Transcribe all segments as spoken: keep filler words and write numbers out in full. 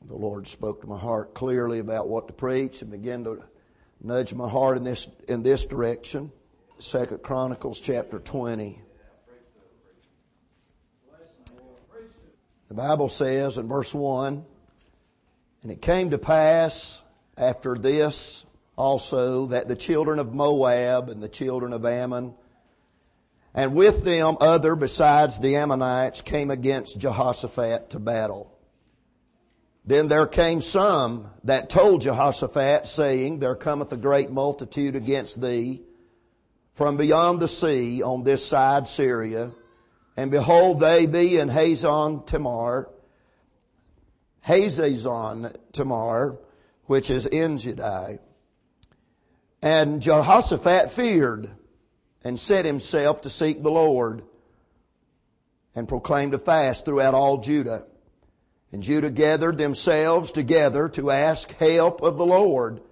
The Lord spoke to my heart clearly about what to preach and began to nudge my heart in this in this direction. Second Chronicles chapter twenty. The Bible says in verse one, "And it came to pass after this also that the children of Moab and the children of Ammon, and with them other besides the Ammonites, came against Jehoshaphat to battle. Then there came some that told Jehoshaphat, saying, There cometh a great multitude against thee from beyond the sea on this side Syria. And behold, they be in Hazon Tamar, Hazazon Tamar, which is En Gedi. And Jehoshaphat feared and set himself to seek the Lord and proclaimed a fast throughout all Judah. And Judah gathered themselves together to ask help of the Lord.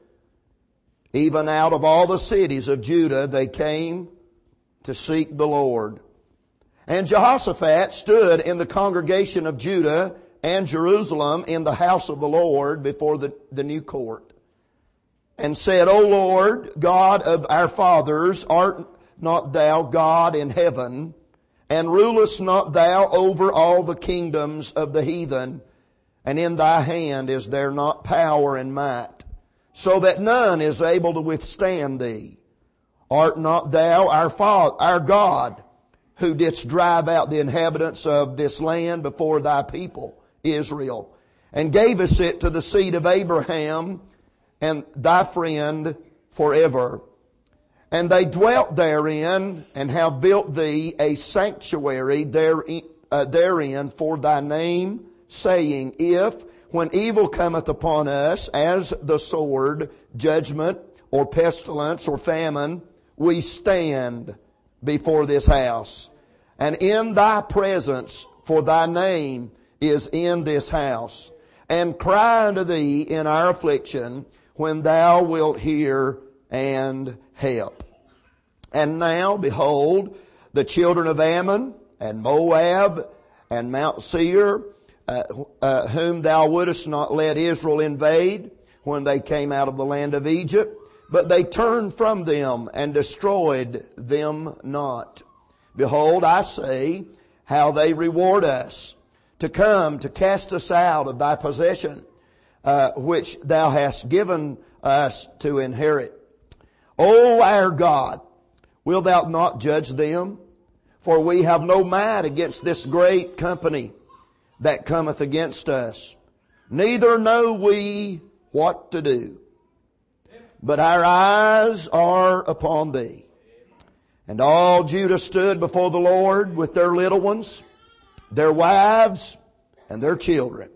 Even out of all the cities of Judah they came to seek the Lord. And Jehoshaphat stood in the congregation of Judah and Jerusalem in the house of the Lord before the, the new court, and said, O Lord, God of our fathers, art not thou God in heaven, and rulest not thou over all the kingdoms of the heathen? And in thy hand is there not power and might, so that none is able to withstand thee? Art not thou our Father, our God, who didst drive out the inhabitants of this land before thy people Israel, and gavest it to the seed of Abraham and thy friend forever? And they dwelt therein, and have built thee a sanctuary therein, uh, therein for thy name, saying, If, when evil cometh upon us, as the sword, judgment, or pestilence, or famine, we stand before this house. And in thy presence, for thy name is in this house, and cry unto thee in our affliction, when thou wilt hear and help. And now, behold, the children of Ammon and Moab and Mount Seir, uh, uh, whom thou wouldest not let Israel invade when they came out of the land of Egypt, but they turned from them and destroyed them not. Behold, I say, how they reward us, to come to cast us out of thy possession, uh, which thou hast given us to inherit. O our God, wilt thou not judge them? For we have no might against this great company that cometh against us, neither know we what to do. But our eyes are upon thee. And all Judah stood before the Lord with their little ones, their wives, and their children.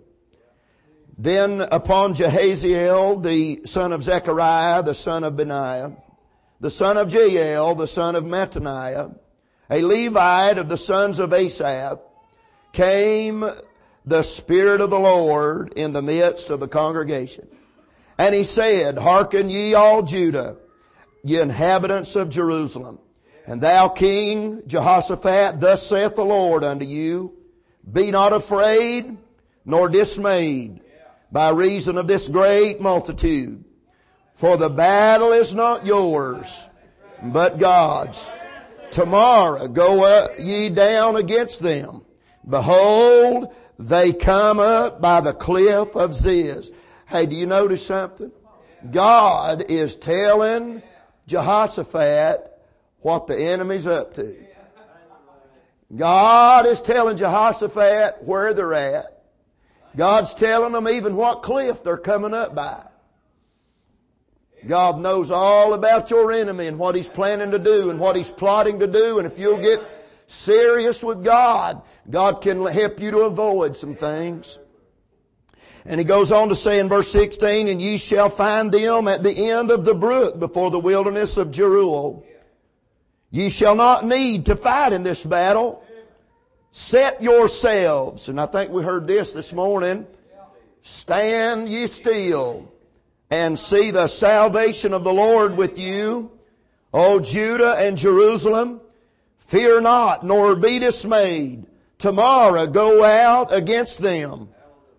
Then upon Jehaziel, the son of Zechariah, the son of Benaiah, the son of Jael, the son of Mattaniah, a Levite of the sons of Asaph, came the Spirit of the Lord in the midst of the congregation. And he said, Hearken ye all Judah, ye inhabitants of Jerusalem, and thou King Jehoshaphat, thus saith the Lord unto you, Be not afraid nor dismayed by reason of this great multitude. For the battle is not yours, but God's. Tomorrow go up ye down against them. Behold, they come up by the cliff of Ziz. Hey, do you notice something? God is telling Jehoshaphat what the enemy's up to. God is telling Jehoshaphat where they're at. God's telling them even what cliff they're coming up by. God knows all about your enemy and what he's planning to do and what he's plotting to do. And if you'll get serious with God, God can help you to avoid some things. And he goes on to say in verse sixteen, And ye shall find them at the end of the brook before the wilderness of Jeruel. Ye shall not need to fight in this battle. Set yourselves, and I think we heard this this morning, stand ye still and see the salvation of the Lord with you, O Judah and Jerusalem. Fear not, nor be dismayed. Tomorrow go out against them.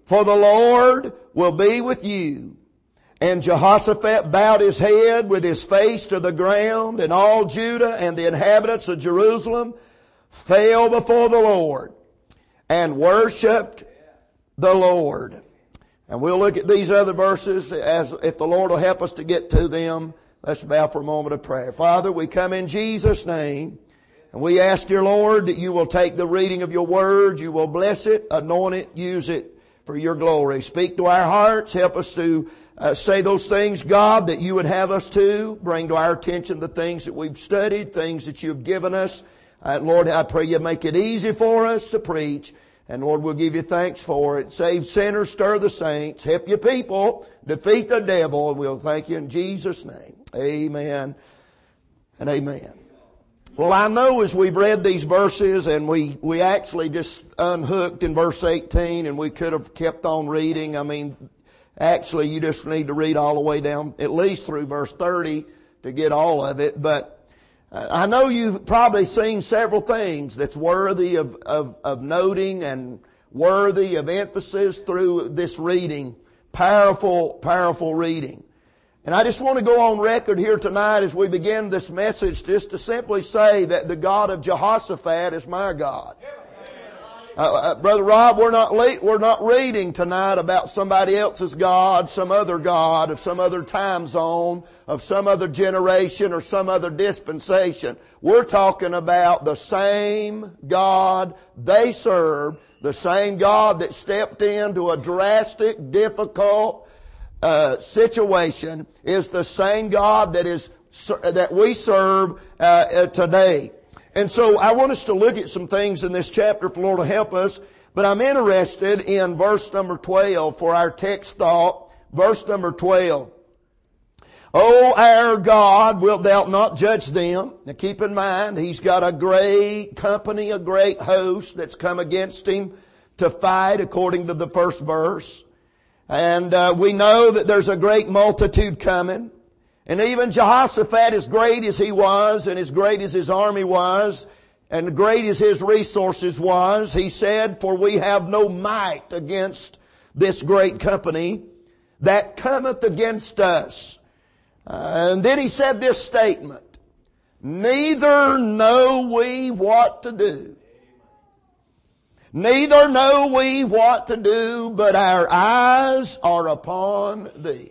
for the Lord will be with you. And Jehoshaphat bowed his head with his face to the ground, and all Judah and the inhabitants of Jerusalem fell before the Lord and worshiped the Lord. And we'll look at these other verses as if the Lord will help us to get to them. Let's bow for a moment of prayer. Father, we come in Jesus' name, and we ask, dear Lord, that you will take the reading of your word, you will bless it, anoint it, use it for your glory. Speak to our hearts, help us to uh, say those things, God, that you would have us to. Bring to our attention the things that we've studied, things that you've given us. Uh, Lord, I pray you make it easy for us to preach. And Lord, we'll give you thanks for it. Save sinners, stir the saints, help your people, defeat the devil, and we'll thank you in Jesus' name. Amen and amen. Well, I know as we've read these verses, and we, we actually just unhooked in verse eighteen, and we could have kept on reading. I mean, actually you just need to read all the way down, at least through verse thirty to get all of it. But I know you've probably seen several things that's worthy of, of, of noting and worthy of emphasis through this reading. Powerful, powerful reading. And I just want to go on record here tonight as we begin this message just to simply say that the God of Jehoshaphat is my God. Uh, uh, Brother Rob, we're not le- we're not reading tonight about somebody else's God, some other God of some other time zone, of some other generation or some other dispensation. We're talking about the same God they served, the same God that stepped into a drastic, difficult uh, situation is the same God that is that we serve uh, today. And so I want us to look at some things in this chapter for the Lord to help us. But I'm interested in verse number twelve for our text thought. Verse number twelve. O our God, wilt thou not judge them? Now keep in mind, he's got a great company, a great host that's come against him to fight according to the first verse. And uh, we know that there's a great multitude coming. And even Jehoshaphat, as great as he was, and as great as his army was, and great as his resources was, he said, for we have no might against this great company that cometh against us. Uh, and then he said this statement, neither know we what to do. Neither know we what to do, but our eyes are upon thee.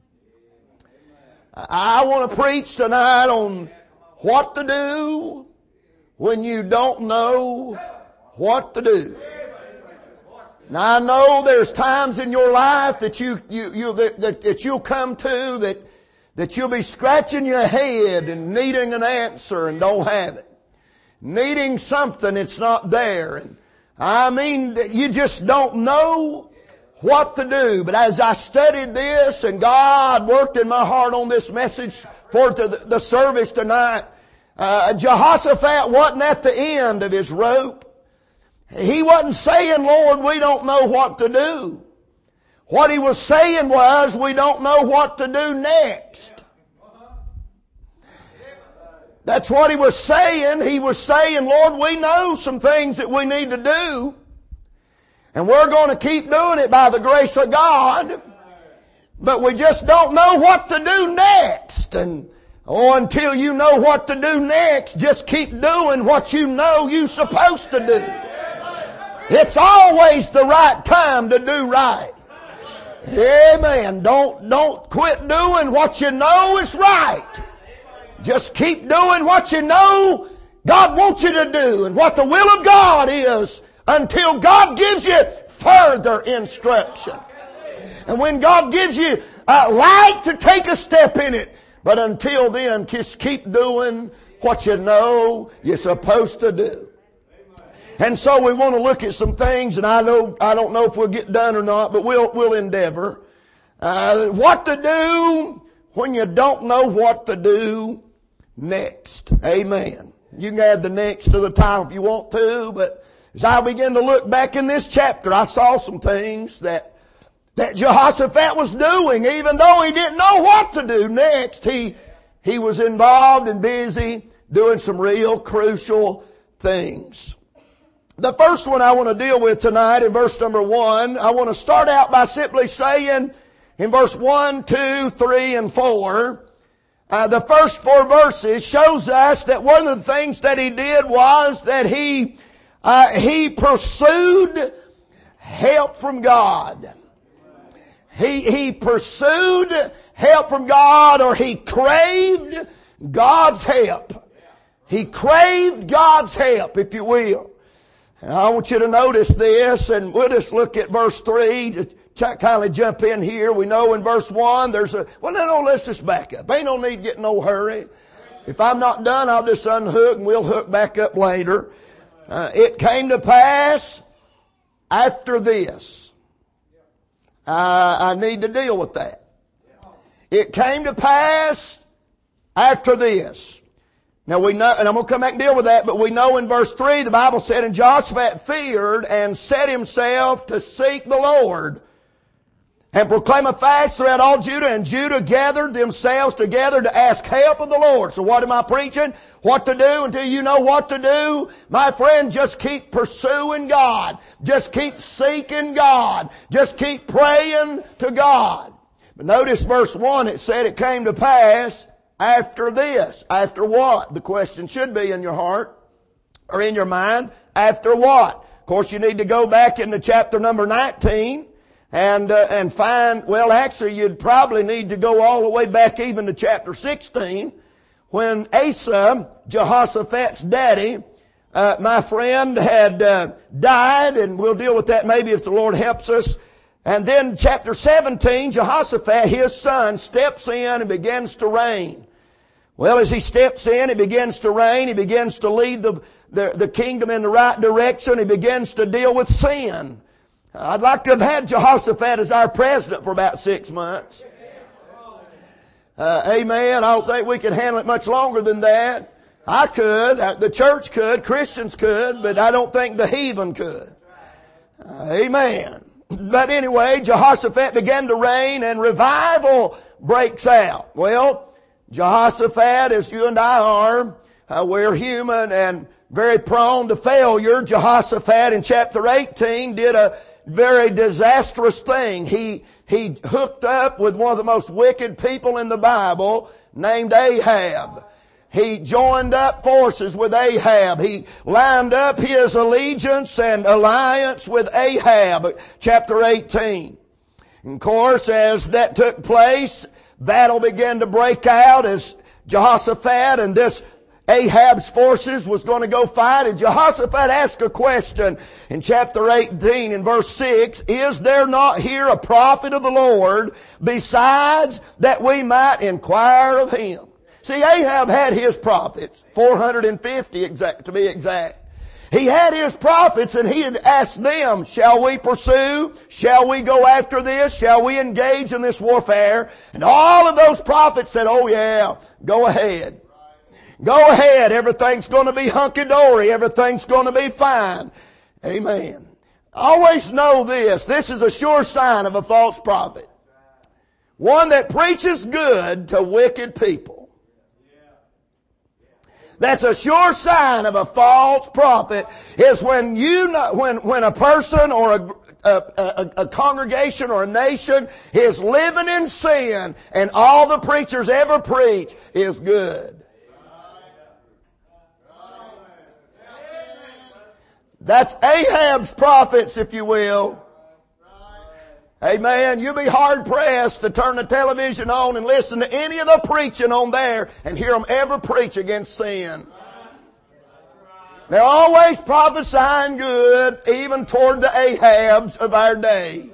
I want to preach tonight on what to do when you don't know what to do. Now I know there's times in your life that you, you, you that, that, that you'll come to that, that you'll be scratching your head and needing an answer and don't have it. Needing something that's not there. And I mean, that you just don't know what to do. But as I studied this and God worked in my heart on this message for the, the service tonight, uh, Jehoshaphat wasn't at the end of his rope. He wasn't saying, Lord, we don't know what to do. What he was saying was, we don't know what to do next. That's what he was saying. He was saying, Lord, we know some things that we need to do. And we're going to keep doing it by the grace of God. But we just don't know what to do next. And oh, until you know what to do next, just keep doing what you know you're supposed to do. It's always the right time to do right. Amen. Don't, don't quit doing what you know is right. Just keep doing what you know God wants you to do and what the will of God is until God gives you further instruction. And when God gives you a light to take a step in it, but until then, just keep doing what you know you're supposed to do. And so we want to look at some things, and I know I don't know if we'll get done or not, but we'll we'll endeavor. Uh, what to do when you don't know what to do next. Amen. You can add the next to the title if you want to, but as I begin to look back in this chapter, I saw some things that that Jehoshaphat was doing, even though he didn't know what to do next. He he was involved and busy doing some real crucial things. The first one I want to deal with tonight in verse number one, I want to start out by simply saying in verse one, two, three, and four, uh, the first four verses shows us that one of the things that he did was that he, uh, he pursued help from God. He, he pursued help from God, or he craved God's help. He craved God's help, if you will. And I want you to notice this, and we'll just look at verse three, just kind of jump in here. We know in verse one there's a, well, no, no, let's just back up. Ain't no need to get in no hurry. If I'm not done, I'll just unhook and we'll hook back up later. Uh, it came to pass after this. Uh, I need to deal with that. It came to pass after this. Now we know, and I'm going to come back and deal with that, but we know in verse three, the Bible said, and Jehoshaphat feared and set himself to seek the Lord and proclaim a fast throughout all Judah, and Judah gathered themselves together to ask help of the Lord. So what am I preaching? What to do until you know what to do? My friend, just keep pursuing God. Just keep seeking God. Just keep praying to God. But notice verse one, it said it came to pass after this. After what? The question should be in your heart or in your mind. After what? Of course, you need to go back into chapter number nineteen and uh, and find, well, actually, you'd probably need to go all the way back even to chapter sixteen when Asa, Jehoshaphat's daddy, uh, my friend, had uh, died, and we'll deal with that maybe if the Lord helps us. And then chapter seventeen, Jehoshaphat, his son, steps in and begins to reign. Well, as he steps in, he begins to reign. He begins to lead the, the, the kingdom in the right direction. He begins to deal with sin. I'd like to have had Jehoshaphat as our president for about six months. Uh, amen. I don't think we could handle it much longer than that. I could. The church could. Christians could. But I don't think the heathen could. Uh, amen. But anyway, Jehoshaphat began to reign and revival breaks out. Well, Jehoshaphat, as you and I are, uh, we're human and very prone to failure. Jehoshaphat in chapter eighteen did a very disastrous thing. He, he hooked up with one of the most wicked people in the Bible named Ahab. He joined up forces with Ahab. He lined up his allegiance and alliance with Ahab, chapter eighteen. And of course, as that took place, battle began to break out as Jehoshaphat and this Ahab's forces was going to go fight. And Jehoshaphat asked a question in chapter eighteen in verse six, is there not here a prophet of the Lord besides that we might inquire of him? See, Ahab had his prophets, four hundred fifty exact, to be exact. He had his prophets and he had asked them, shall we pursue? Shall we go after this? Shall we engage in this warfare? And all of those prophets said, oh yeah, go ahead. Go ahead. Everything's going to be hunky-dory. Everything's going to be fine. Amen. Always know this. This is a sure sign of a false prophet. One that preaches good to wicked people. That's a sure sign of a false prophet, is when you know, when, when a person or a, a, a, a congregation or a nation is living in sin and all the preachers ever preach is good. That's Ahab's prophets, if you will. Amen. You'll be hard pressed to turn the television on and listen to any of the preaching on there and hear them ever preach against sin. They're always prophesying good, even toward the Ahabs of our day.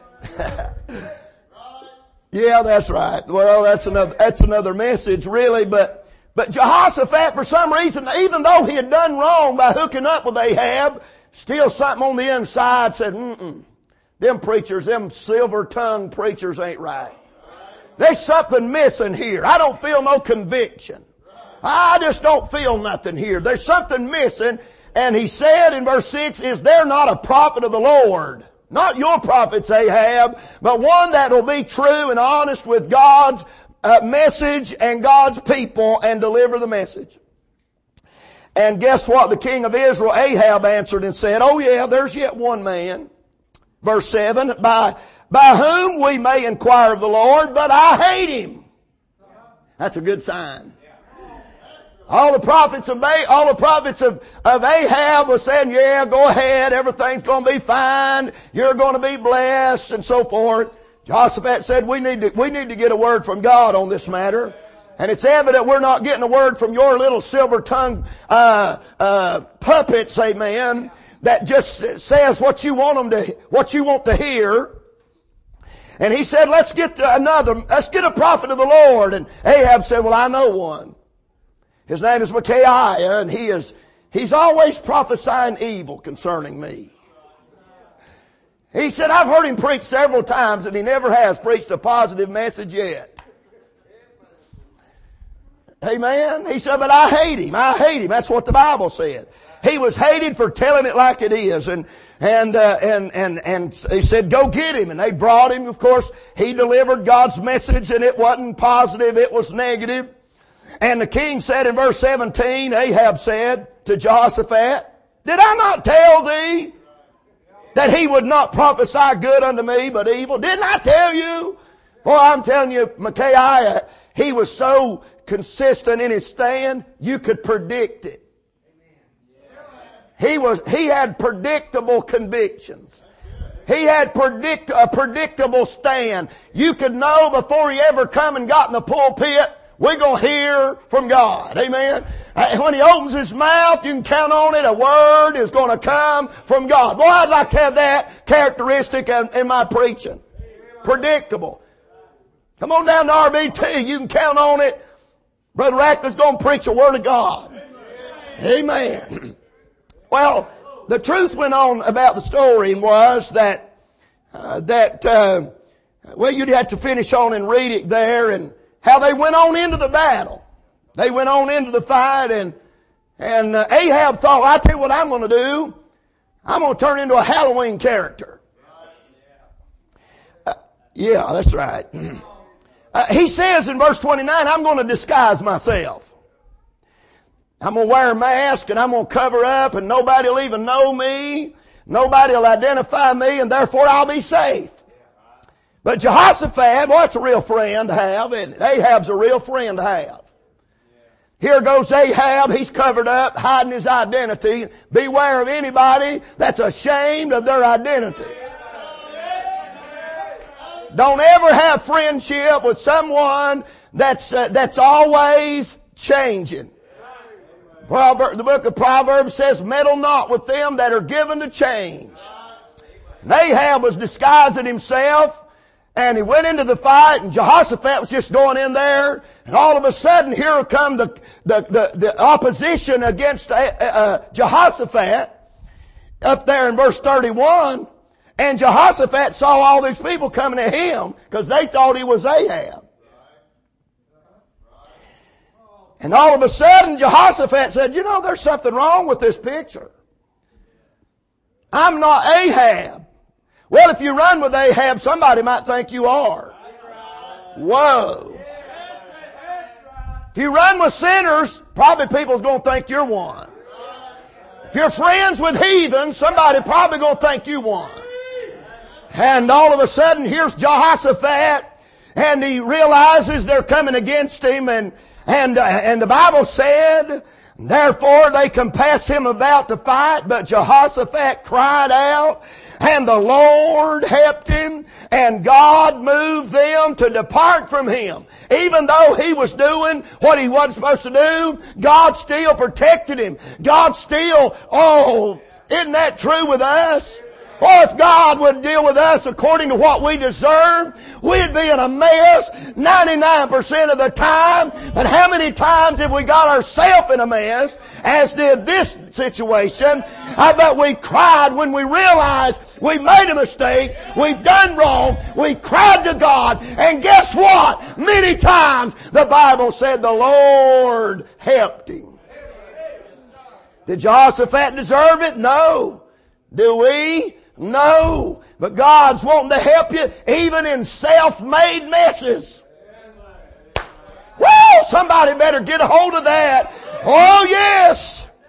Yeah, that's right. Well, that's another, that's another message really, but, but Jehoshaphat, for some reason, even though he had done wrong by hooking up with Ahab, still something on the inside said, mm-mm. Them preachers, them silver-tongued preachers ain't right. There's something missing here. I don't feel no conviction. I just don't feel nothing here. There's something missing. And he said in verse six, is there not a prophet of the Lord? Not your prophets, Ahab, but one that will be true and honest with God's uh, message and God's people and deliver the message. And guess what? The king of Israel, Ahab, answered and said, oh yeah, there's yet one man. Verse seven, by, by whom we may inquire of the Lord, but I hate him. That's a good sign. All the prophets of Ba- all the prophets of, of Ahab were saying, yeah, go ahead, everything's going to be fine, you're going to be blessed, and so forth. Jehoshaphat said, we need to, we need to get a word from God on this matter. And it's evident we're not getting a word from your little silver-tongued uh, uh, puppets, amen, that just says what you want them to, what you want to hear. And he said, let's get another, let's get a prophet of the Lord. And Ahab said, well, I know one. His name is Micaiah, and he is, he's always prophesying evil concerning me. He said, I've heard him preach several times, and he never has preached a positive message yet. Amen. He said, but I hate him. I hate him. That's what the Bible said. He was hated for telling it like it is. And, and, uh, and, and, and he said, go get him. And they brought him. Of course, he delivered God's message, and it wasn't positive. It was negative. And the king said in verse seventeen, Ahab said to Jehoshaphat, did I not tell thee that he would not prophesy good unto me, but evil? Didn't I tell you? Boy, I'm telling you, Micaiah, he was so consistent in his stand, you could predict it. He was, he had predictable convictions. He had predict, a predictable stand. You could know before he ever come and got in the pulpit, we're going to hear from God. Amen. When he opens his mouth, you can count on it. A word is going to come from God. Boy, I'd like to have that characteristic in, in my preaching. Predictable. Come on down to R B T. You can count on it. Brother Rackner's going to preach the Word of God. Amen. Well, the truth went on about the story and was that, uh, that, uh, well, you'd have to finish on and read it there, and how they went on into the battle. They went on into the fight, and and uh, Ahab thought, I tell you what I'm going to do. I'm going to turn into a Halloween character. Uh, yeah, that's right. Uh, he says in verse twenty-nine, I'm going to disguise myself. I'm going to wear a mask, and I'm going to cover up, and nobody will even know me. Nobody will identify me, and therefore I'll be safe. But Jehoshaphat, well, that's a real friend to have, isn't it? Ahab's a real friend to have. Here goes Ahab. He's covered up, hiding his identity. Beware of anybody that's ashamed of their identity. Don't ever have friendship with someone that's uh, that's always changing. Proverb, the book of Proverbs says, meddle not with them that are given to change. And Ahab was disguising himself. And he went into the fight, and Jehoshaphat was just going in there, and all of a sudden, here come the the the, the opposition against uh, uh, Jehoshaphat up there in verse thirty-one. And Jehoshaphat saw all these people coming to him because they thought he was Ahab. And all of a sudden, Jehoshaphat said, you know, there's something wrong with this picture. I'm not Ahab. Well, if you run with Ahab, somebody might think you are. Whoa. If you run with sinners, probably people's going to think you're one. If you're friends with heathens, somebody probably going to think you one. And all of a sudden, here's Jehoshaphat, and he realizes they're coming against him, and and uh, and the Bible said, therefore they compassed him about to fight, but Jehoshaphat cried out, and the Lord helped him, and God moved them to depart from him. Even though he was doing what he wasn't supposed to do, God still protected him. God still, oh, isn't that true with us? Oh, if God would deal with us according to what we deserve, we'd be in a mess ninety-nine percent of the time. But how many times have we got ourselves in a mess, as did this situation? I bet we cried when we realized we made a mistake, we've done wrong, we cried to God, and guess what? Many times the Bible said the Lord helped him. Did Jehoshaphat deserve it? No. Do we? No, but God's wanting to help you even in self-made messes. Woo! Somebody better get a hold of that. Oh, yes.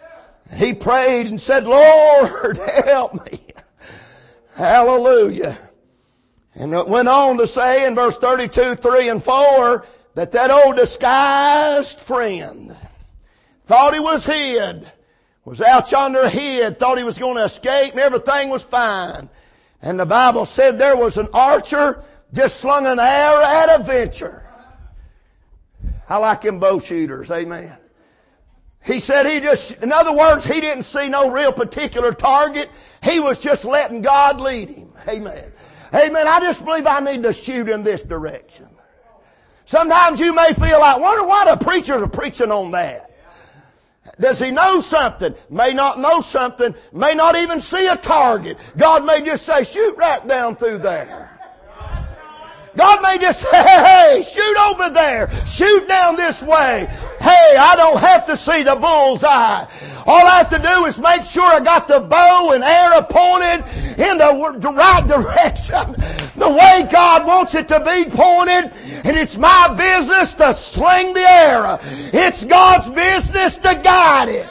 He prayed and said, Lord, help me. Hallelujah. And it went on to say in verse thirty-two, three and four, that that old disguised friend thought he was hid, was out yonder hid, thought he was going to escape and everything was fine. And the Bible said there was an archer just slung an arrow at a venture. I like them bow shooters, amen. He said he just, in other words, he didn't see no real particular target. He was just letting God lead him. Amen. Amen. I just believe I need to shoot in this direction. Sometimes you may feel like, wonder why the preachers are preaching on that. Does he know something? May not know something. May not even see a target. God may just say, shoot right down through there. God may just say, hey, hey, shoot over there. Shoot down this way. Hey, I don't have to see the bullseye. All I have to do is make sure I got the bow and arrow pointed in the right direction, the way God wants it to be pointed. And it's my business to sling the arrow. It's God's business to guide it.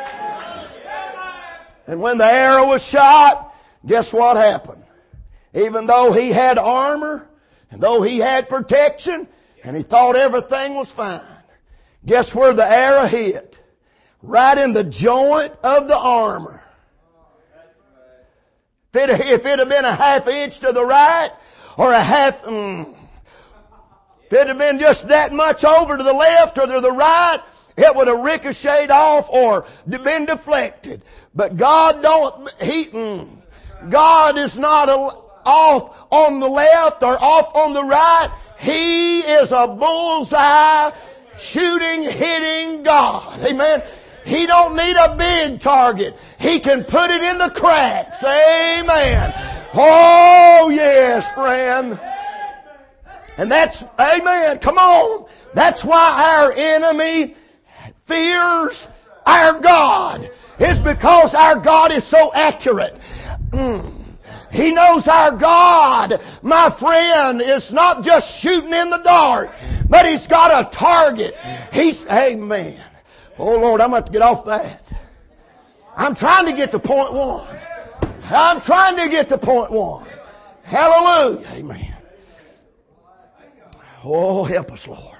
And when the arrow was shot, guess what happened? Even though he had armor, and though he had protection, and he thought everything was fine, guess where the arrow hit? Right in the joint of the armor. If it, if it had been a half inch to the right, or a half, mm, if it had been just that much over to the left or to the right, it would have ricocheted off or been deflected. But God don't, He, mm, God is not a, off on the left or off on the right. He is a bullseye shooting, hitting God. Amen. He don't need a big target. He can put it in the cracks. Amen. Oh yes, friend. And that's, amen, come on. That's why our enemy fears our God. It's because our God is so accurate. Mm. He knows our God, my friend, is not just shooting in the dark, but He's got a target. He's, amen. Oh Lord, I'm going to have to get off that. I'm trying to get to point one. I'm trying to get to point one. Hallelujah. Amen. Oh, help us, Lord.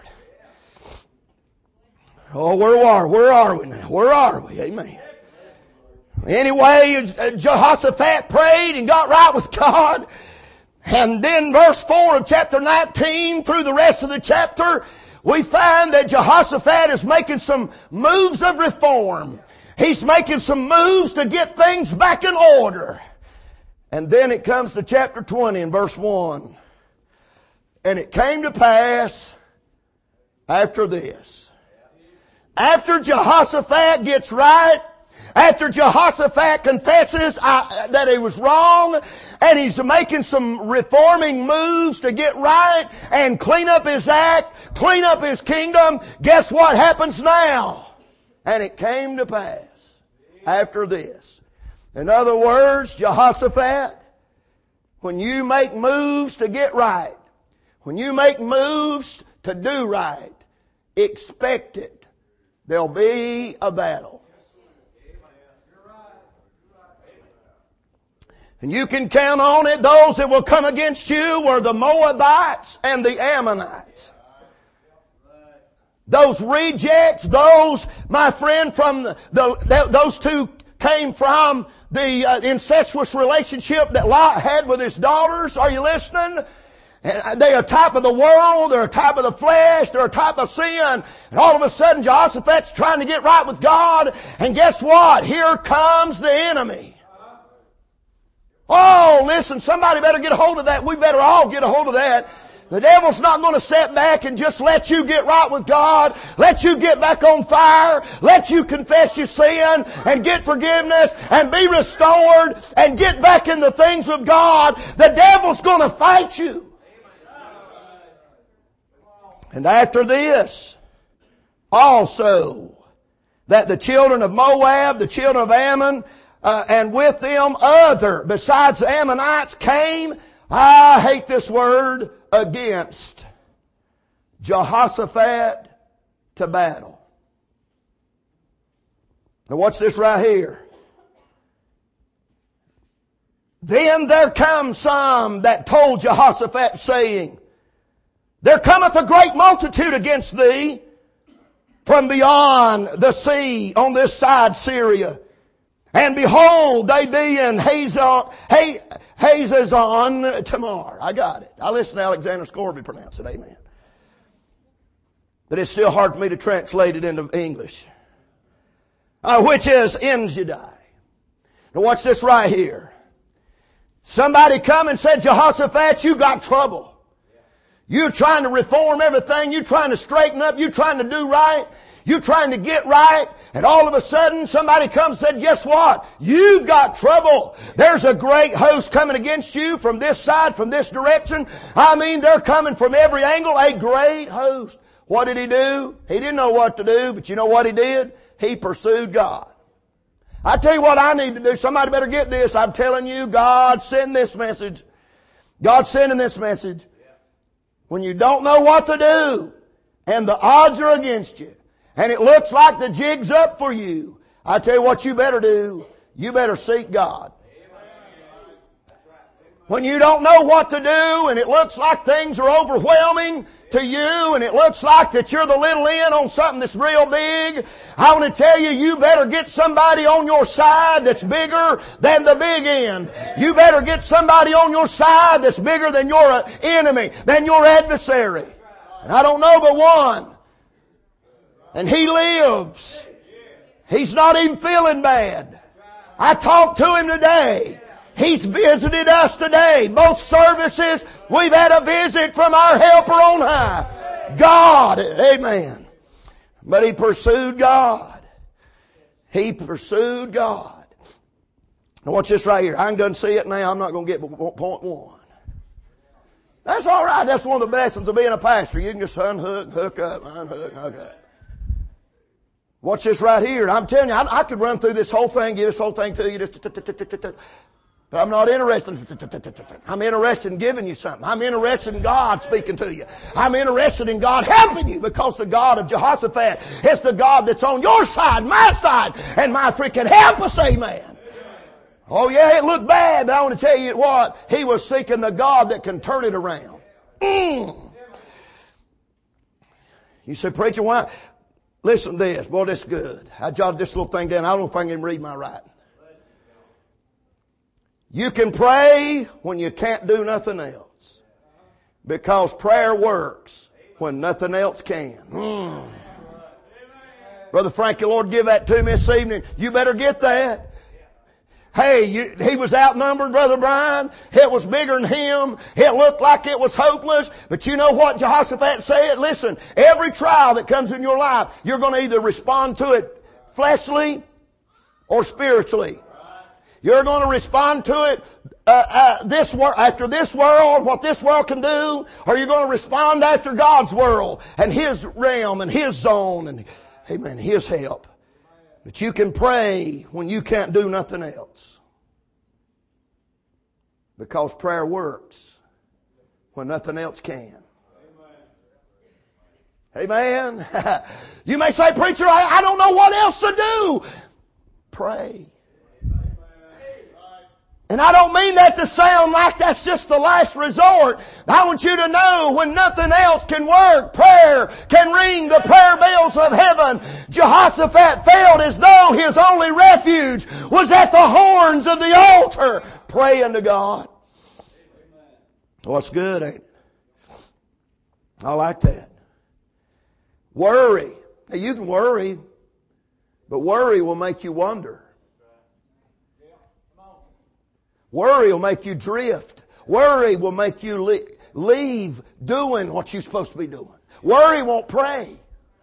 Oh, where are, where are we now? Where are we? Amen. Anyway, Jehoshaphat prayed and got right with God. And then verse four of chapter nineteen through the rest of the chapter, we find that Jehoshaphat is making some moves of reform. He's making some moves to get things back in order. And then it comes to chapter twenty in verse one. And it came to pass after this. After Jehoshaphat gets right, after Jehoshaphat confesses uh, that he was wrong, and he's making some reforming moves to get right and clean up his act, clean up his kingdom, guess what happens now? And it came to pass after this. In other words, Jehoshaphat, when you make moves to get right, when you make moves to do right, expect it. There'll be a battle. And you can count on it, those that will come against you were the Moabites and the Ammonites. Those rejects, those, my friend, from the, the those two came from the uh, incestuous relationship that Lot had with his daughters. Are you listening? And they are a type of the world, they're a type of the flesh, they're a type of sin. And all of a sudden Jehoshaphat's trying to get right with God. And guess what? Here comes the enemy. Oh, listen, somebody better get a hold of that. We better all get a hold of that. The devil's not going to sit back and just let you get right with God, let you get back on fire, let you confess your sin and get forgiveness and be restored and get back in the things of God. The devil's going to fight you. And after this, also, that the children of Moab, the children of Ammon, uh, and with them other, besides the Ammonites, came, I hate this word, against Jehoshaphat to battle. Now watch this right here. Then there come some that told Jehoshaphat, saying, There cometh a great multitude against thee from beyond the sea on this side Syria. And behold, they be in Hazazon Tamar. I got it. I listened to Alexander Scourby pronounce it. Amen. But it's still hard for me to translate it into English. Uh, which is En-gedi. Now watch this right here. Somebody come and said, Jehoshaphat, you got trouble. You're trying to reform everything. You're trying to straighten up. You're trying to do right. You're trying to get right. And all of a sudden somebody comes and said, guess what? You've got trouble. There's a great host coming against you from this side, from this direction. I mean, they're coming from every angle. A great host. What did he do? He didn't know what to do, but you know what he did? He pursued God. I tell you what I need to do. Somebody better get this. I'm telling you, God sent this message. God's sending this message. When you don't know what to do, and the odds are against you, and it looks like the jig's up for you, I tell you what you better do. You better seek God. When you don't know what to do, and it looks like things are overwhelming to you, and it looks like that you're the little end on something that's real big, I want to tell you, you better get somebody on your side that's bigger than the big end. You better get somebody on your side that's bigger than your enemy, than your adversary. And I don't know but one. And he lives. He's not even feeling bad. I talked to him today. He's visited us today. Both services, we've had a visit from our helper on high. God. Amen. But he pursued God. He pursued God. Now watch this right here. I ain't done see it now. I'm not going to get point one. That's all right. That's one of the blessings of being a pastor. You can just unhook, hook up, unhook, hook up. Watch this right here. I'm telling you, I, I could run through this whole thing, give this whole thing to you. Just But I'm not interested. I'm interested in giving you something. I'm interested in God speaking to you. I'm interested in God helping you, because the God of Jehoshaphat is the God that's on your side, my side, and my freaking help us, amen. Oh yeah, it looked bad, but I want to tell you what, he was seeking the God that can turn it around. Mm. You say, preacher, why? Listen to this. Boy, this is good. I jotted this little thing down. I don't know if I can read my writing. You can pray when you can't do nothing else, because prayer works when nothing else can. Mm. Brother Frankie, Lord, give that to me this evening. You better get that. Hey, you, he was outnumbered, Brother Brian. It was bigger than him. It looked like it was hopeless. But you know what Jehoshaphat said? Listen, every trial that comes in your life, you're going to either respond to it fleshly or spiritually. You're going to respond to it uh, uh, this wor- after this world, what this world can do, or you're going to respond after God's world and His realm and His zone and, amen, His help. But you can pray when you can't do nothing else, because prayer works when nothing else can. Amen. Amen. You may say, preacher, I, I don't know what else to do. Pray. And I don't mean that to sound like that's just the last resort. I want you to know, when nothing else can work, prayer can ring the prayer bells of heaven. Jehoshaphat felt as though his only refuge was at the horns of the altar, praying to God. Well, it's good, ain't it? I like that. Worry. Now, you can worry, but worry will make you wonder. Worry will make you drift. Worry will make you le- leave doing what you're supposed to be doing. Worry won't pray.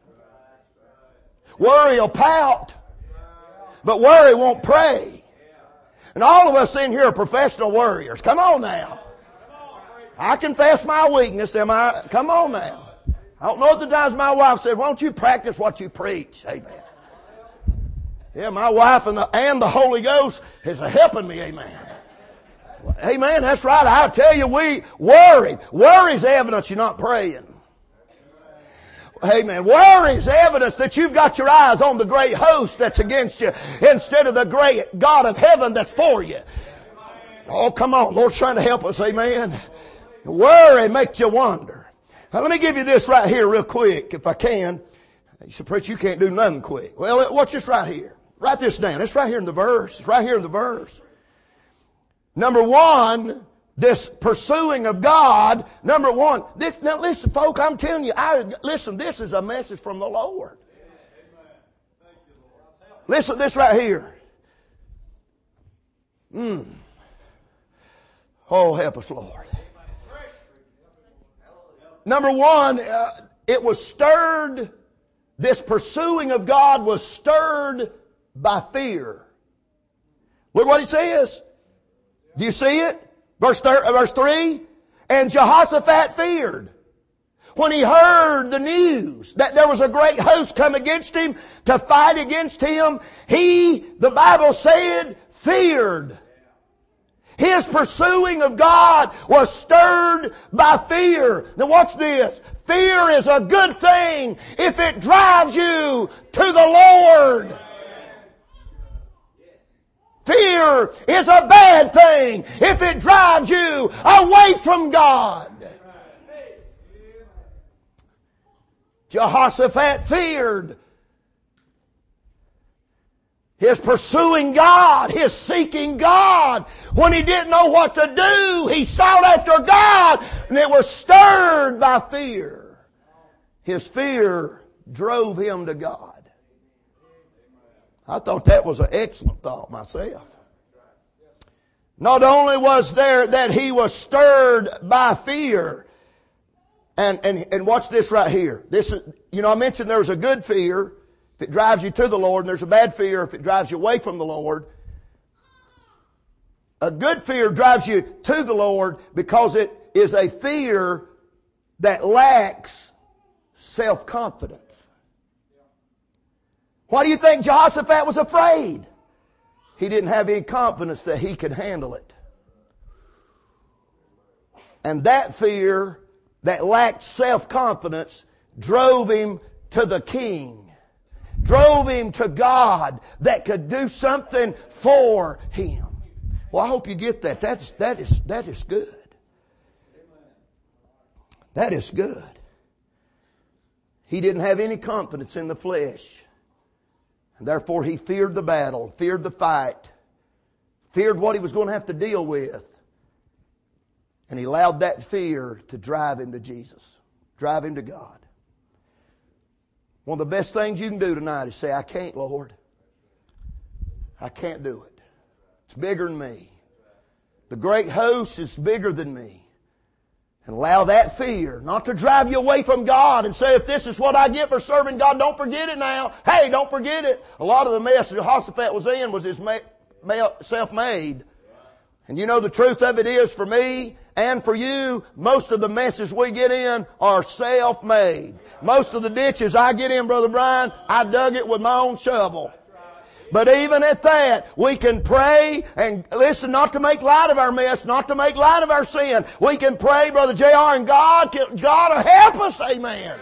Worry will pout. But worry won't pray. And all of us in here are professional worriers. Come on now. I confess my weakness. Am I? Come on now. I don't know at the times my wife said, why don't you practice what you preach? Amen. Yeah, my wife and the, and the Holy Ghost is helping me. Amen. Amen. That's right. I tell you, we worry. Worry's evidence you're not praying. Amen. Worry is evidence that you've got your eyes on the great host that's against you instead of the great God of heaven that's for you. Oh, come on. Lord's trying to help us. Amen. Worry makes you wonder. Now, let me give you this right here real quick, if I can. You said, preacher, you can't do nothing quick. Well, watch this right here. Write this down. It's right here in the verse. It's right here in the verse. Number one, this pursuing of God. Number one. This, now listen, folks, I'm telling you, I, listen, this is a message from the Lord. Listen to this right here. Mm. Oh, help us, Lord. Number one, uh, it was stirred, this pursuing of God was stirred by fear. Look what he says. Do you see it? Verse, thir- verse three. And Jehoshaphat feared when he heard the news that there was a great host come against him to fight against him. He, the Bible said, feared. His pursuing of God was stirred by fear. Now watch this. Fear is a good thing if it drives you to the Lord. Fear is a bad thing if it drives you away from God. Jehoshaphat feared. His pursuing God, his seeking God. When he didn't know what to do, he sought after God, and it was stirred by fear. His fear drove him to God. I thought that was an excellent thought myself. Not only was there that he was stirred by fear, and, and, and watch this right here. This is, you know, I mentioned there was a good fear if it drives you to the Lord, and there's a bad fear if it drives you away from the Lord. A good fear drives you to the Lord because it is a fear that lacks self-confidence. Why do you think Jehoshaphat was afraid? He didn't have any confidence that he could handle it. And that fear that lacked self-confidence drove him to the king. Drove him to God that could do something for him. Well, I hope you get that. That's, that is, that is good. That is good. He didn't have any confidence in the flesh. And therefore he feared the battle, feared the fight, feared what he was going to have to deal with. And he allowed that fear to drive him to Jesus, drive him to God. One of the best things you can do tonight is say, I can't, Lord. I can't do it. It's bigger than me. The great host is bigger than me. And allow that fear not to drive you away from God and say, if this is what I get for serving God, don't forget it now. Hey, don't forget it. A lot of the mess Jehoshaphat was in was his self-made. And you know the truth of it is, for me and for you, most of the messes we get in are self-made. Most of the ditches I get in, Brother Brian, I dug it with my own shovel. But even at that, we can pray and listen, not to make light of our mess, not to make light of our sin. We can pray, Brother J R, and God, can, God will help us. Amen.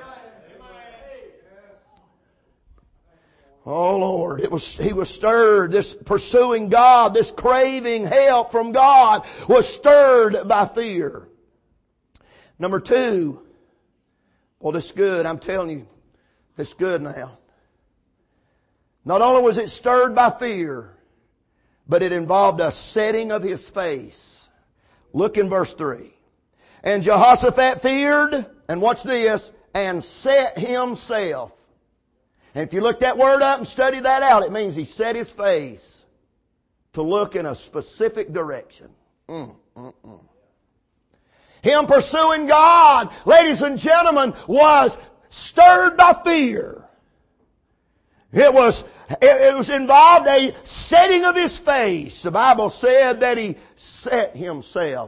Oh Lord, it was, he was stirred. This pursuing God, this craving help from God was stirred by fear. Number two, well, this is good. I'm telling you, this is good now. Not only was it stirred by fear, but it involved a setting of his face. Look in verse three. And Jehoshaphat feared, and watch this, and set himself. And if you look that word up and study that out, it means he set his face to look in a specific direction. Mm, mm, mm. Him pursuing God, ladies and gentlemen, was stirred by fear. It was, it was involved a setting of his face. The Bible said that he set himself.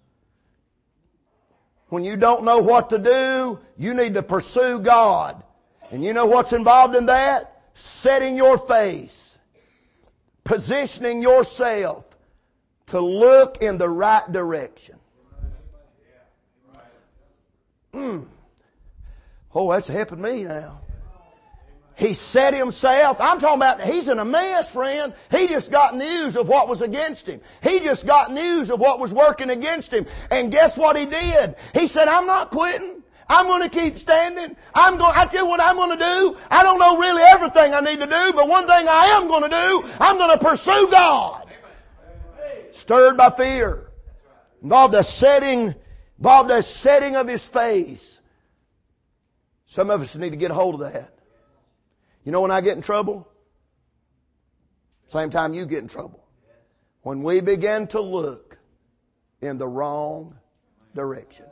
When you don't know what to do, you need to pursue God. And you know what's involved in that? Setting your face. Positioning yourself to look in the right direction. Mm. Oh, that's helping me now. He set himself, I'm talking about, he's in a mess, friend. He just got news of what was against him. He just got news of what was working against him. And guess what he did? He said, I'm not quitting. I'm going to keep standing. I'm going, I tell you what I'm going to do. I don't know really everything I need to do, but one thing I am going to do, I'm going to pursue God. Stirred by fear. Involved a setting, involved a setting of his face. Some of us need to get a hold of that. You know when I get in trouble? Same time you get in trouble. When we begin to look in the wrong direction.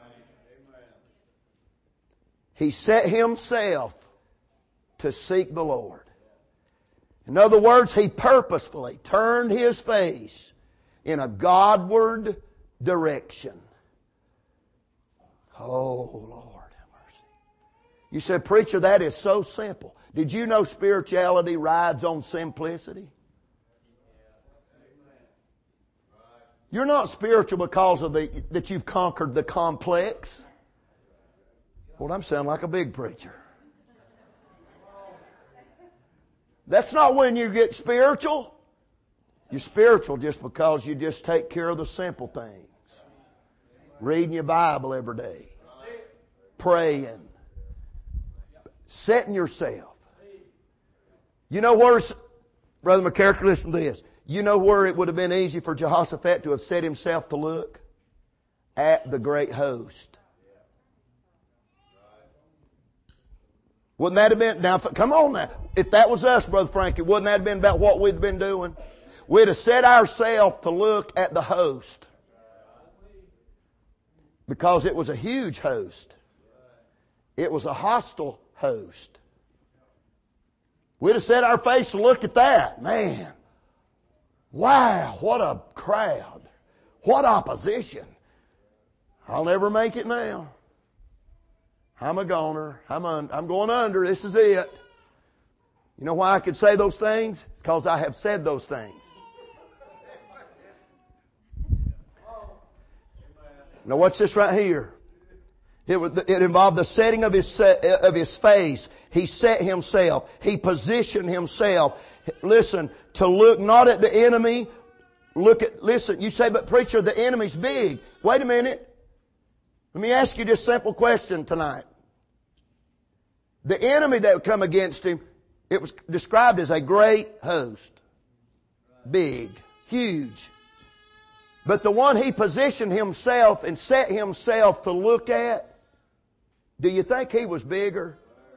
He set himself to seek the Lord. In other words, he purposefully turned his face in a Godward direction. Oh, Lord have mercy. You said, preacher, that is so simple. Did you know spirituality rides on simplicity? You're not spiritual because of the that you've conquered the complex. Well, I'm sounding like a big preacher. That's not when you get spiritual. You're spiritual just because you just take care of the simple things. Reading your Bible every day. Praying. Setting yourself. You know where, Brother McCarrick, listen to this. You know where it would have been easy for Jehoshaphat to have set himself to look? At the great host. Wouldn't that have been, now come on now. If that was us, Brother Frankie, wouldn't that have been about what we'd been doing? We'd have set ourselves to look at the host. Because it was a huge host. It was a hostile host. We'd have set our face to look at that. Man. Wow, what a crowd. What opposition. I'll never make it now. I'm a goner. I'm, un- I'm going under. This is it. You know why I could say those things? It's because I have said those things. Now watch this right here. It, was, it involved the setting of his, of his face. He set himself. He positioned himself. Listen, to look not at the enemy. Look at, listen, you say, but preacher, the enemy's big. Wait a minute. Let me ask you this simple question tonight. The enemy that would come against him, it was described as a great host. Big. Huge. But the one he positioned himself and set himself to look at, do you think he was bigger?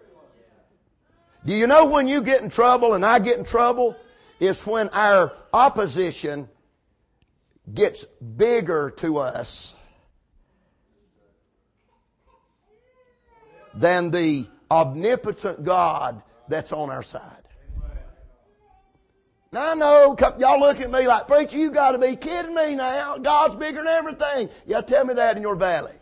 Do you know when you get in trouble and I get in trouble? It's when our opposition gets bigger to us than the omnipotent God that's on our side. Now I know, y'all look at me like, preacher, you got to be kidding me now. God's bigger than everything. Y'all tell me that in your valley.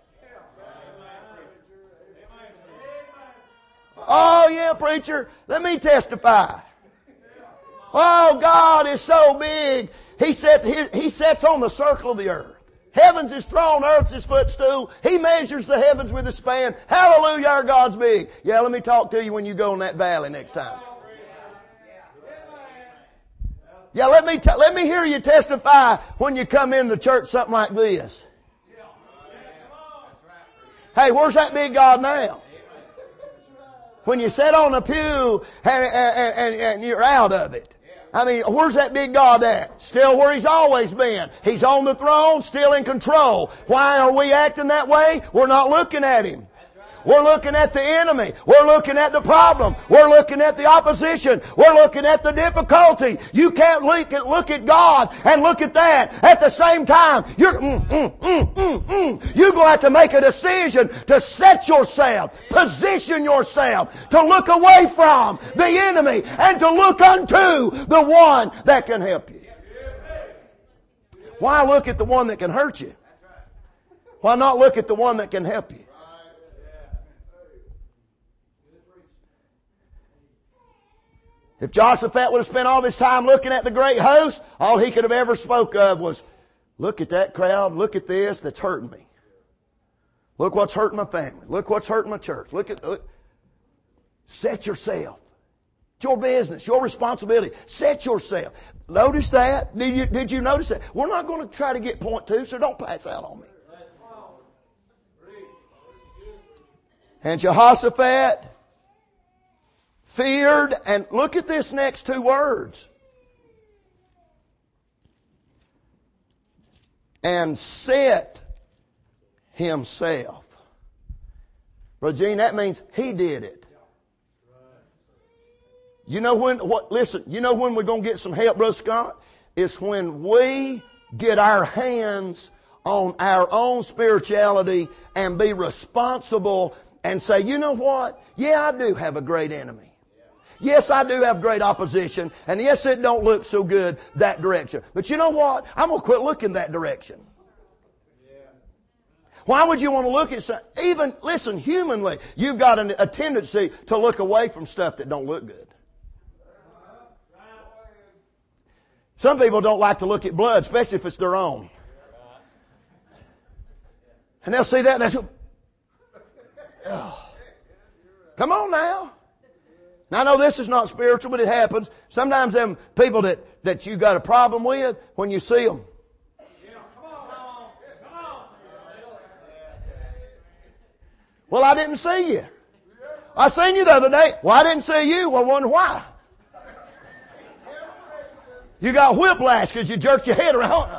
Oh yeah, preacher, let me testify. Oh, God is so big. He set, he, he sets on the circle of the earth. Heaven's His throne, earth's His footstool. He measures the heavens with a span. Hallelujah, our God's big. Yeah, let me talk to you when you go in that valley next time. Yeah, let me t- let me hear you testify when you come into church something like this. Hey, where's that big God now? When you sit on a pew and, and, and, and you're out of it. I mean, where's that big God at? Still where He's always been. He's on the throne, still in control. Why are we acting that way? We're not looking at Him. We're looking at the enemy. We're looking at the problem. We're looking at the opposition. We're looking at the difficulty. You can't look at, look at God and look at that at the same time. You're, mm, mm, mm, mm, mm. You're going to have to make a decision to set yourself, position yourself, to look away from the enemy and to look unto the one that can help you. Why look at the one that can hurt you? Why not look at the one that can help you? If Jehoshaphat would have spent all his time looking at the great host, all he could have ever spoke of was, look at that crowd, look at this, that's hurting me. Look what's hurting my family. Look what's hurting my church. Look at, look. Set yourself. It's your business, your responsibility. Set yourself. Notice that? Did you, did you notice that? We're not going to try to get point two, so don't pass out on me. And Jehoshaphat feared, and look at this next two words. And set himself. Brother Gene, that means he did it. You know when, what, listen, you know when we're going to get some help, Brother Scott? It's when we get our hands on our own spirituality and be responsible and say, you know what? Yeah, I do have a great enemy. Yes, I do have great opposition. And yes, it don't look so good that direction. But you know what? I'm going to quit looking that direction. Why would you want to look at something? Even, listen, humanly, you've got an, a tendency to look away from stuff that don't look good. Some people don't like to look at blood, especially if it's their own. And they'll see that and they'll, oh. Come on now. Now I know this is not spiritual, but it happens. Sometimes them people that, that you got a problem with, when you see them, well, I didn't see you. I seen you the other day. Well, I didn't see you. Well, I wonder why. You got whiplash because you jerked your head around.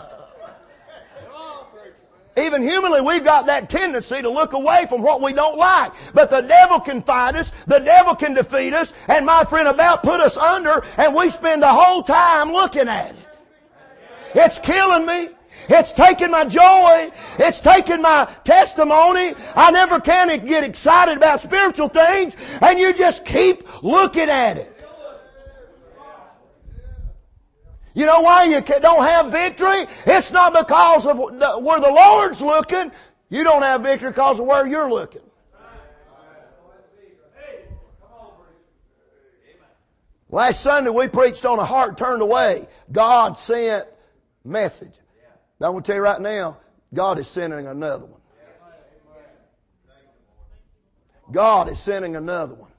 Even humanly, we've got that tendency to look away from what we don't like. But the devil can fight us. The devil can defeat us. And my friend, about put us under, and we spend the whole time looking at it. It's killing me. It's taking my joy. It's taking my testimony. I never can get excited about spiritual things, and you just keep looking at it. You know why you don't have victory? It's not because of where the Lord's looking. You don't have victory because of where you're looking. Last Sunday we preached on a heart turned away. God sent message. Now I'm going to tell you right now, God is sending another one. God is sending another one.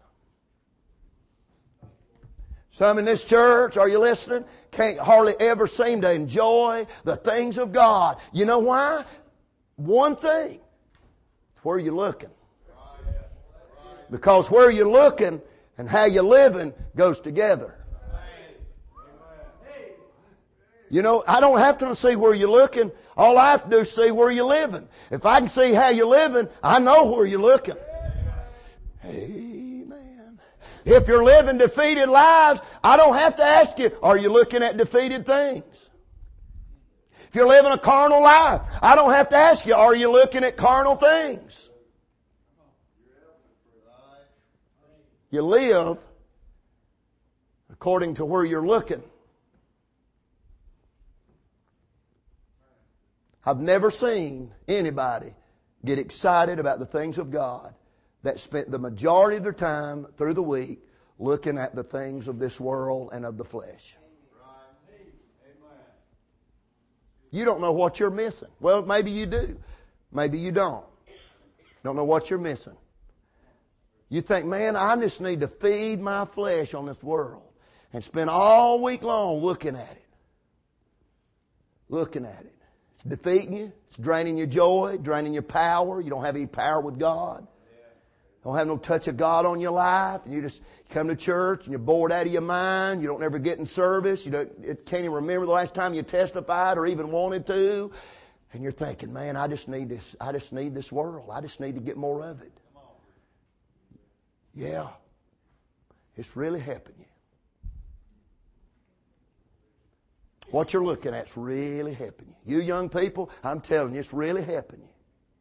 Some in this church, are you listening? Can't hardly ever seem to enjoy the things of God. You know why? One thing. Where you're looking. Because where you're looking and how you're living goes together. You know, I don't have to see where you're looking. All I have to do is see where you're living. If I can see how you're living, I know where you're looking. Amen. If you're living defeated lives, I don't have to ask you, are you looking at defeated things? If you're living a carnal life, I don't have to ask you, are you looking at carnal things? You live according to where you're looking. I've never seen anybody get excited about the things of God that spent the majority of their time through the week looking at the things of this world and of the flesh. You don't know what you're missing. Well, maybe you do. Maybe you don't. Don't know what you're missing. You think, man, I just need to feed my flesh on this world and spend all week long looking at it. Looking at it. It's defeating you. It's draining your joy, draining your power. You don't have any power with God. You don't have no touch of God on your life. And you just come to church and you're bored out of your mind. You don't ever get in service. You don't, it can't even remember the last time you testified or even wanted to. And you're thinking, man, I just need this. I just need this world. I just need to get more of it. Yeah. It's really helping you. What you're looking at is really helping you. You young people, I'm telling you, it's really helping you.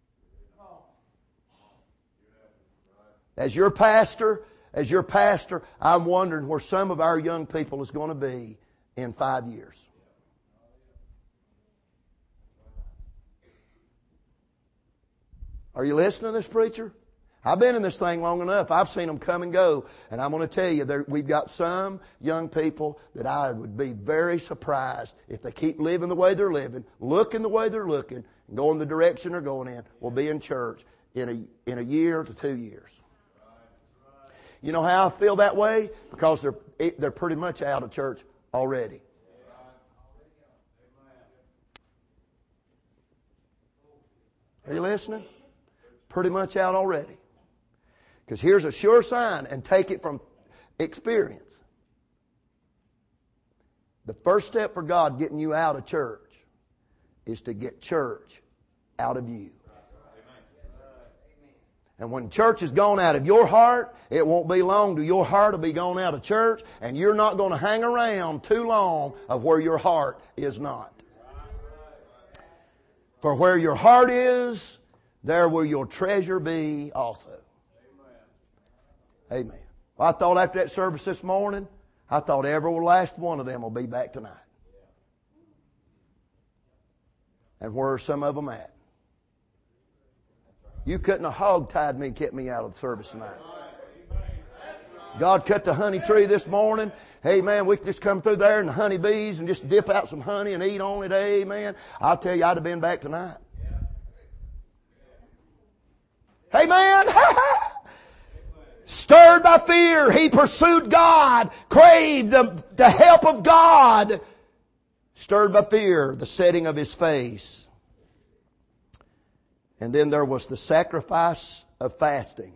As your pastor, as your pastor, I'm wondering where some of our young people is going to be in five years. Are you listening to this preacher? I've been in this thing long enough. I've seen them come and go. And I'm going to tell you, there, we've got some young people that I would be very surprised if they keep living the way they're living, looking the way they're looking, and going the direction they're going in, will be in church in a, in a year to two years. You know how I feel that way? Because they're, they're pretty much out of church already. Are you listening? Pretty much out already. Because here's a sure sign, and take it from experience. The first step for God getting you out of church is to get church out of you. And when church is gone out of your heart, it won't be long till your heart will be gone out of church, and you're not going to hang around too long of where your heart is not. For where your heart is, there will your treasure be also. Amen. Well, I thought after that service this morning, I thought every last one of them will be back tonight. And where are some of them at? You couldn't have hog-tied me and kept me out of the service tonight. God cut the honey tree this morning. Hey, man, we could just come through there and the honey bees and just dip out some honey and eat on it. Amen. I'll tell you, I'd have been back tonight. Hey, man. Stirred by fear, he pursued God, craved the, the help of God. Stirred by fear, the setting of his face. And then there was the sacrifice of fasting.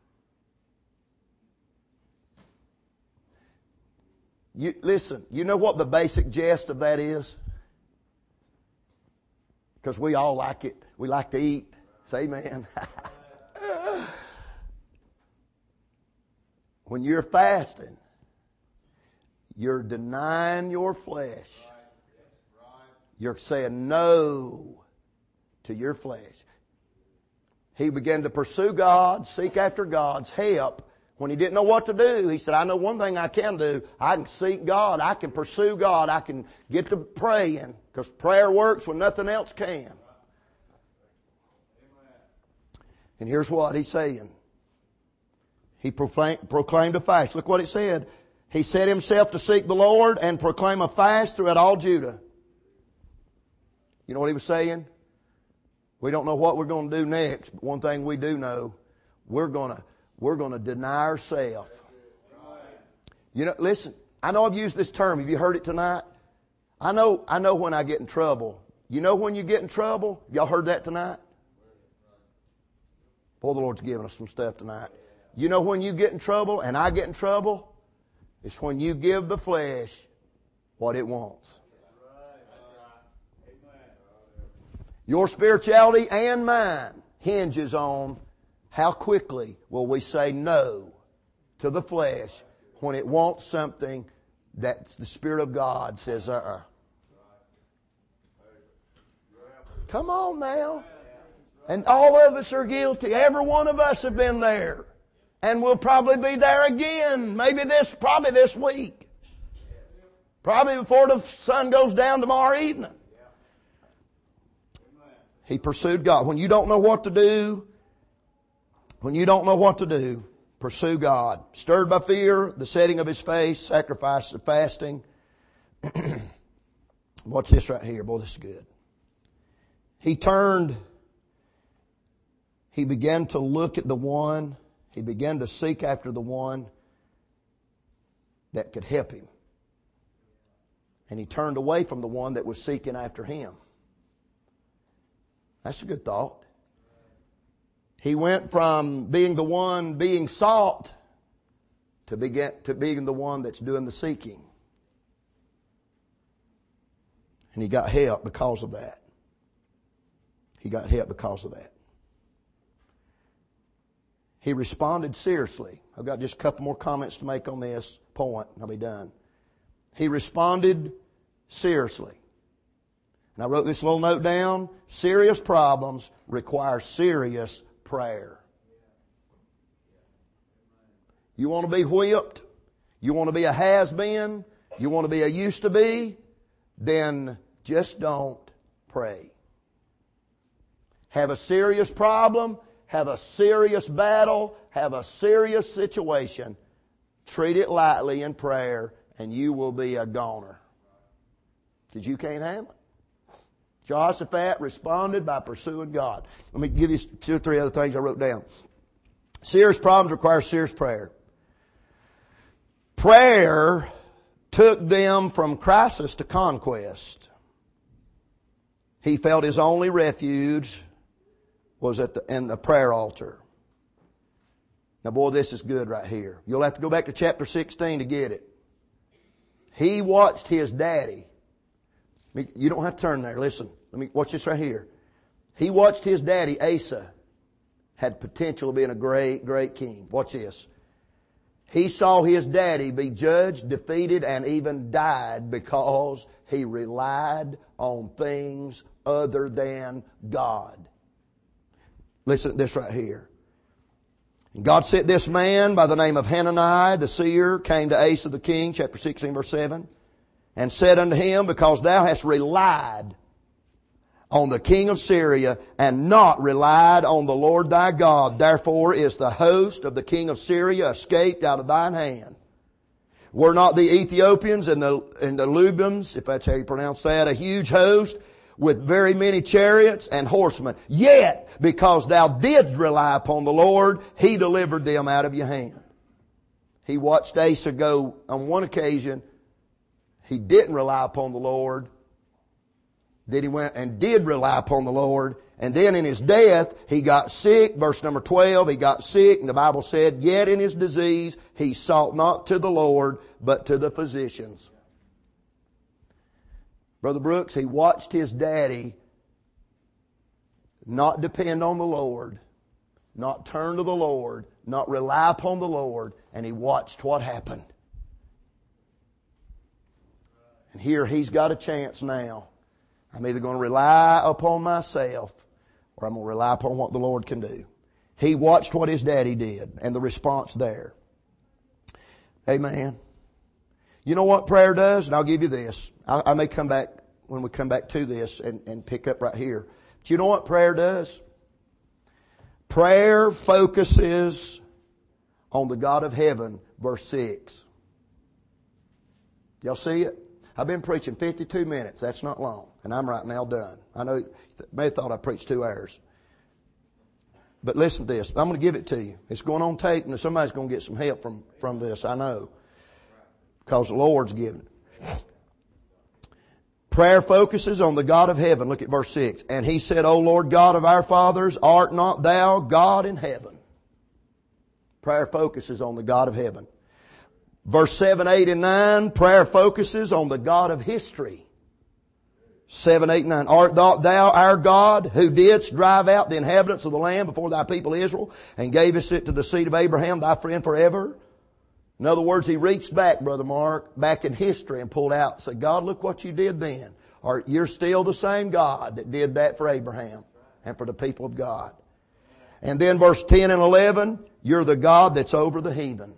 You, listen, you know what the basic gist of that is? Because we all like it. We like to eat. Say amen. When you're fasting, you're denying your flesh. You're saying no to your flesh. He began to pursue God, seek after God's help. When he didn't know what to do, he said, I know one thing I can do. I can seek God. I can pursue God. I can get to praying. Because prayer works when nothing else can. And here's what he's saying. He proclaimed a fast. Look what it said. He set himself to seek the Lord and proclaim a fast throughout all Judah. You know what he was saying? We don't know what we're going to do next, but one thing we do know, we're going to we're going to deny ourselves. You know, listen, I know I've used this term. Have you heard it tonight? I know I know when I get in trouble. You know when you get in trouble? Y'all heard that tonight? Boy, the Lord's giving us some stuff tonight. You know when you get in trouble and I get in trouble? It's when you give the flesh what it wants. Your spirituality and mine hinges on how quickly will we say no to the flesh when it wants something that the Spirit of God says, uh-uh. Come on now. And all of us are guilty. Every one of us have been there. And we'll probably be there again. Maybe this, probably this week. Probably before the sun goes down tomorrow evening. He pursued God. When you don't know what to do, when you don't know what to do, pursue God. Stirred by fear, the setting of his face, sacrifice of fasting. Watch this right here. Boy, this is good. He turned, he began to look at the one, he began to seek after the one that could help him. And he turned away from the one that was seeking after him. That's a good thought. He went from being the one being sought to, begin, to being the one that's doing the seeking. And he got help because of that. He got help because of that. He responded seriously. I've got just a couple more comments to make on this point, and I'll be done. He responded seriously. And I wrote this little note down. Serious problems require serious prayer. You want to be whipped? You want to be a has-been? You want to be a used to be? Then just don't pray. Have a serious problem, have a serious battle, have a serious situation. Treat it lightly in prayer and you will be a goner. Because you can't handle it. Jehoshaphat responded by pursuing God. Let me give you two or three other things I wrote down. Serious problems require serious prayer. Prayer took them from crisis to conquest. He felt his only refuge was at the, in the prayer altar. Now boy, this is good right here. You'll have to go back to chapter sixteen to get it. He watched his daddy. You don't have to turn there. Listen, let me watch this right here. He watched his daddy, Asa, had potential of being a great, great king. Watch this. He saw his daddy be judged, defeated, and even died because he relied on things other than God. Listen to this right here. And God sent this man by the name of Hananiah, the seer, came to Asa the king, chapter sixteen, verse seven, and said unto him, because thou hast relied on the king of Syria and not relied on the Lord thy God, therefore is the host of the king of Syria escaped out of thine hand. Were not the Ethiopians and the, and the Lubims, if that's how you pronounce that, a huge host with very many chariots and horsemen? Yet, because thou didst rely upon the Lord, He delivered them out of your hand. He watched Asa go on one occasion. He didn't rely upon the Lord. Then he went and did rely upon the Lord. And then in his death, he got sick. Verse number twelve, he got sick. And the Bible said, yet in his disease, he sought not to the Lord, but to the physicians. Brother Brooks, he watched his daddy not depend on the Lord, not turn to the Lord, not rely upon the Lord, and he watched what happened. And here he's got a chance now. I'm either going to rely upon myself or I'm going to rely upon what the Lord can do. He watched what his daddy did and the response there. Amen. You know what prayer does? And I'll give you this. I, I may come back when we come back to this and, and pick up right here. But you know what prayer does? Prayer focuses on the God of heaven, verse six. Y'all see it? I've been preaching fifty-two minutes. That's not long. And I'm right now done. I know you may have thought I preached two hours. But listen to this. I'm going to give it to you. It's going on tape and somebody's going to get some help from, from this. I know. Because the Lord's given it. Prayer focuses on the God of heaven. Look at verse six. And he said, O Lord God of our fathers, art not thou God in heaven? Prayer focuses on the God of heaven. Verse seven, eight, and nine, prayer focuses on the God of history. seven, eight, nine. Art not thou our God, who didst drive out the inhabitants of the land before thy people Israel, and gavest it to the seed of Abraham, thy friend forever? In other words, he reached back, Brother Mark, back in history and pulled out and said, God, look what you did then. Or you're still the same God that did that for Abraham and for the people of God. And then verse ten and eleven, you're the God that's over the heathen.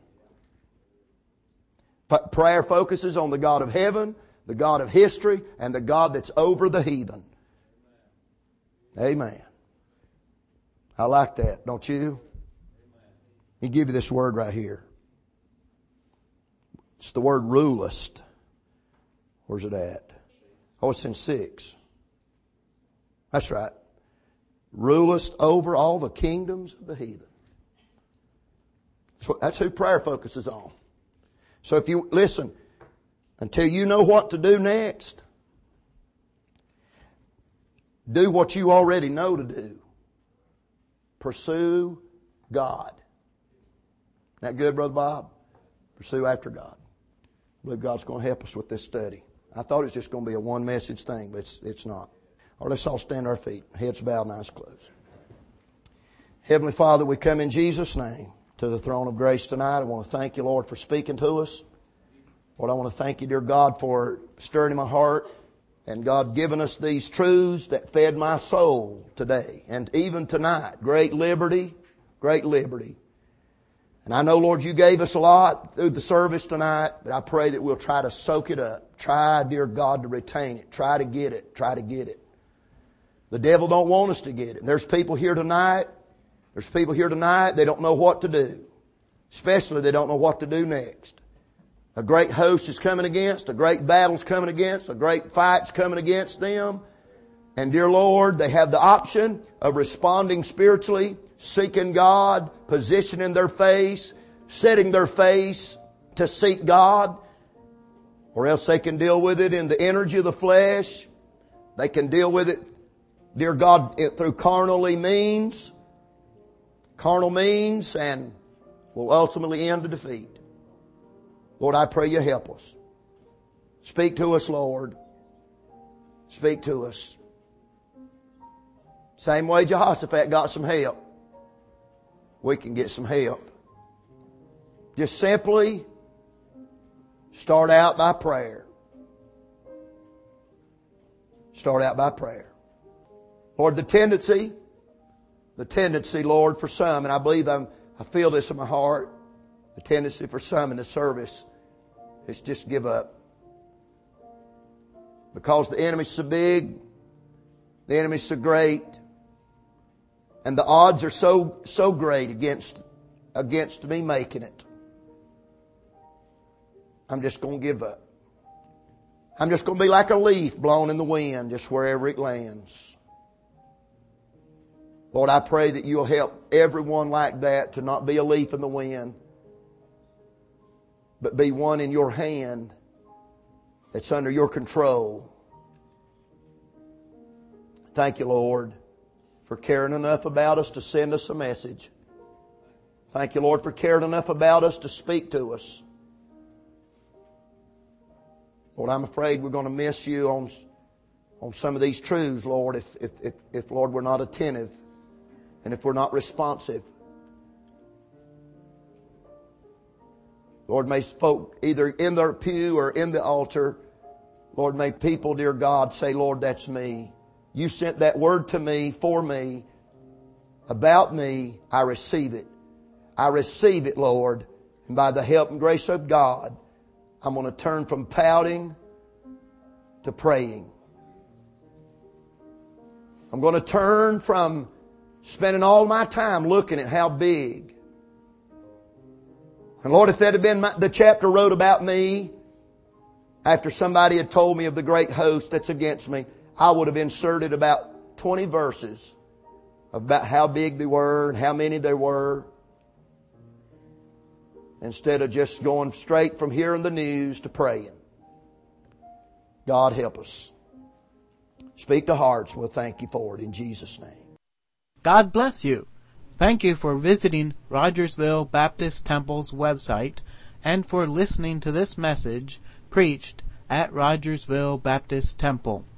Prayer focuses on the God of heaven, the God of history, and the God that's over the heathen. Amen. I like that, don't you? Let me give you this word right here. It's the word rulest. Where's it at? Oh, it's in six. That's right. Rulest over all the kingdoms of the heathen. So that's who prayer focuses on. So if you, listen, until you know what to do next, do what you already know to do. Pursue God. That good, Brother Bob? Pursue after God. I believe God's going to help us with this study. I thought it was just going to be a one message thing, but it's, it's not. Or let's all stand our feet. Heads bowed, eyes closed. Heavenly Father, we come in Jesus' name to the throne of grace tonight. I want to thank you, Lord, for speaking to us. Lord, I want to thank you, dear God, for stirring in my heart and God giving us these truths that fed my soul today and even tonight. Great liberty, great liberty. And I know, Lord, you gave us a lot through the service tonight, but I pray that we'll try to soak it up. Try, dear God, to retain it. Try to get it. Try to get it. The devil don't want us to get it. And there's people here tonight, there's people here tonight, they don't know what to do. Especially they don't know what to do next. A great host is coming against, a great battle's coming against, a great fight's coming against them. And dear Lord, they have the option of responding spiritually, seeking God, positioning their face, setting their face to seek God, or else they can deal with it in the energy of the flesh. They can deal with it, dear God, through carnally means, carnal means, and will ultimately end in defeat. Lord, I pray you help us. Speak to us, Lord. Speak to us. Same way Jehoshaphat got some help, we can get some help. Just simply start out by prayer. Start out by prayer. Lord, the tendency, the tendency, Lord, for some, and I believe I'm, I feel this in my heart, the tendency for some in the service is just give up. Because the enemy's so big, the enemy's so great, and the odds are so, so great against, against me making it. I'm just going to give up. I'm just going to be like a leaf blown in the wind, just wherever it lands. Lord, I pray that you'll help everyone like that to not be a leaf in the wind, but be one in your hand that's under your control. Thank you, Lord, for caring enough about us to send us a message. Thank you, Lord, for caring enough about us to speak to us. Lord, I'm afraid we're going to miss you on, on some of these truths, Lord, if, if, if, if, Lord, we're not attentive and if we're not responsive. Lord, may folk either in their pew or in the altar, Lord, may people, dear God, say, Lord, that's me. You sent that word to me, for me, about me. I receive it. I receive it, Lord. And by the help and grace of God, I'm going to turn from pouting to praying. I'm going to turn from spending all my time looking at how big. And Lord, if that had been my, the chapter wrote about me, after somebody had told me of the great host that's against me, I would have inserted about twenty verses about how big they were and how many there were, instead of just going straight from hearing the news to praying. God help us. Speak to hearts. We'll thank you for it in Jesus' name. God bless you. Thank you for visiting Rogersville Baptist Temple's website and for listening to this message preached at Rogersville Baptist Temple.